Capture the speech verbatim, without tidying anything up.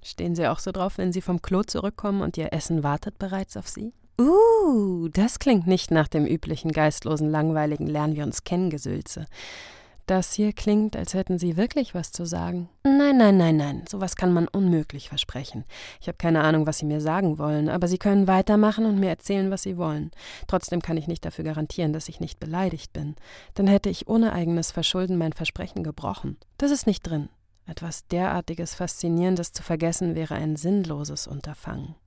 Stehen Sie auch so drauf, wenn Sie vom Klo zurückkommen und Ihr Essen wartet bereits auf Sie? Uh, das klingt nicht nach dem üblichen geistlosen, langweiligen Lernen-wir-uns-kennen-Gesülze. Das hier klingt, als hätten Sie wirklich was zu sagen. Nein, nein, nein, nein, sowas kann man unmöglich versprechen. Ich habe keine Ahnung, was Sie mir sagen wollen, aber Sie können weitermachen und mir erzählen, was Sie wollen. Trotzdem kann ich nicht dafür garantieren, dass ich nicht beleidigt bin. Dann hätte ich ohne eigenes Verschulden mein Versprechen gebrochen. Das ist nicht drin. Etwas derartiges Faszinierendes zu vergessen wäre ein sinnloses Unterfangen.